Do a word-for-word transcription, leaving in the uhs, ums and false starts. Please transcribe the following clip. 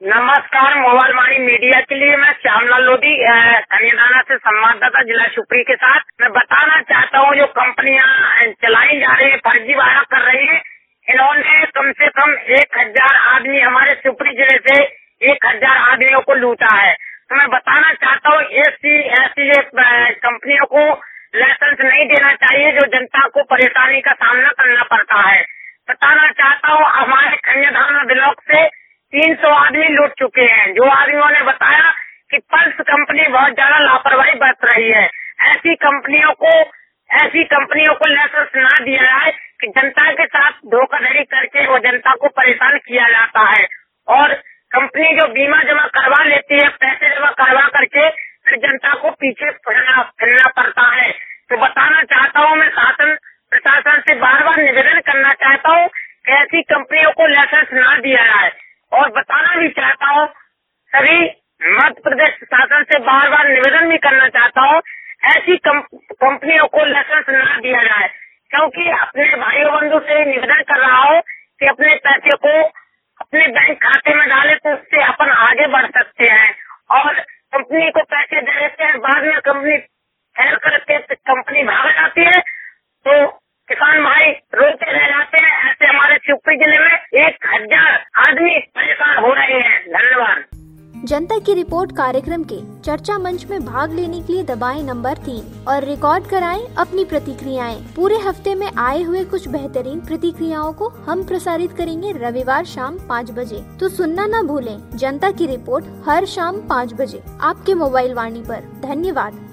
नमस्कार, मोबाइल वाणी मीडिया के लिए मैं श्यामलाल लोधी कन्यादाना से संवाददाता जिला शिवपुरी के साथ मैं बताना चाहता हूँ, जो कंपनियां चलाई जा रही है, फर्जीवाड़ा कर रही है, इन्होंने कम से कम एक हजार आदमी हमारे शिवपुरी जिले से एक हजार आदमियों को लूटा है। तो मैं बताना चाहता हूँ, ऐसी ऐसी कंपनियों को लाइसेंस नहीं देना चाहिए जो जनता को परेशानी का सामना करना पड़ता है। बताना चाहता हूँ, हमारे कन्यादाना ब्लॉक से तीन सौ आदमी लूट चुके हैं। जो आदमियों ने बताया कि पल्स कंपनी बहुत ज्यादा लापरवाही बरत रही है। ऐसी कंपनियों को ऐसी कंपनियों को लाइसेंस ना दिया जाए कि जनता के साथ धोखाधड़ी करके वो जनता को परेशान किया जाता है। और कंपनी जो बीमा जमा करवा लेती है, पैसे जमा करवा करके फिर जनता को पीछे फिरना फिरना पड़ता है। तो बताना चाहता हूँ, मैं शासन प्रशासन से बार बार निवेदन करना चाहता हूँ कि ऐसी कंपनियों को लाइसेंस ना दिया जाए। और बताना भी चाहता हूँ, सभी मध्य प्रदेश शासन से बार बार निवेदन भी करना चाहता हूँ, ऐसी कंपनियों को लाइसेंस ना दिया जाए। क्योंकि अपने भाइयों बंधु से निवेदन कर रहा हूँ कि अपने पैसे को अपने बैंक खाते में डाले तो उससे अपन आगे बढ़ सकते हैं। और कंपनी को पैसे दे देते हैं, बाद में कंपनी फेल करके कंपनी भाग जाती है तो किसान भाई रोते रह जाते हैं। ऐसे हमारे शिवपुरी जिले में एक हजार आदमी परेशान हो रहे हैं। धन्यवाद। जनता की रिपोर्ट कार्यक्रम के चर्चा मंच में भाग लेने के लिए दबाएं नंबर तीन और रिकॉर्ड कराएं अपनी प्रतिक्रियाएं। पूरे हफ्ते में आए हुए कुछ बेहतरीन प्रतिक्रियाओं को हम प्रसारित करेंगे रविवार शाम पाँच बजे। तो सुनना न भूलें जनता की रिपोर्ट हर शाम पाँच बजे आपके मोबाइल वाणी पर। धन्यवाद।